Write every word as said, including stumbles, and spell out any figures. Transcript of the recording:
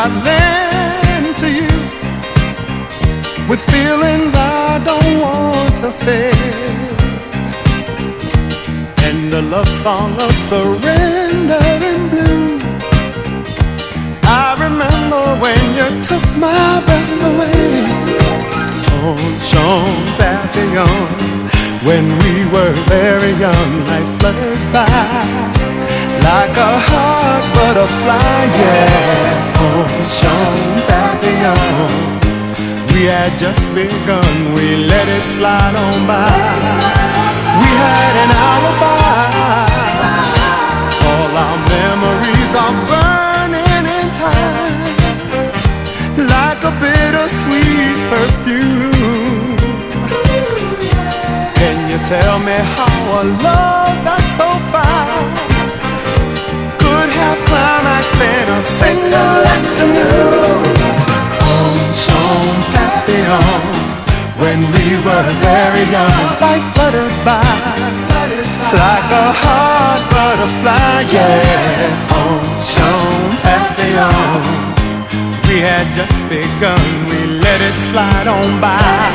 darling, to you with feelings I don't want to fade, and a love song of surrender and blue. I remember when you took my breath away. Oh, Jean Papillon, when we were very young, life fluttered by like a hot butterfly, yeah. Oh, Jean Papillon, we had just begun, we let it slide on by. We had an alibi, all our memories are burning in time, like a bittersweet perfume. Can you tell me how a love that's so fine could have climaxed in a single afternoon? Oh, Jean Papillon, when we were very young, life fluttered by like a hot butterfly, yeah. Oh, Jean Papillon, we had just begun, we let it slide on by.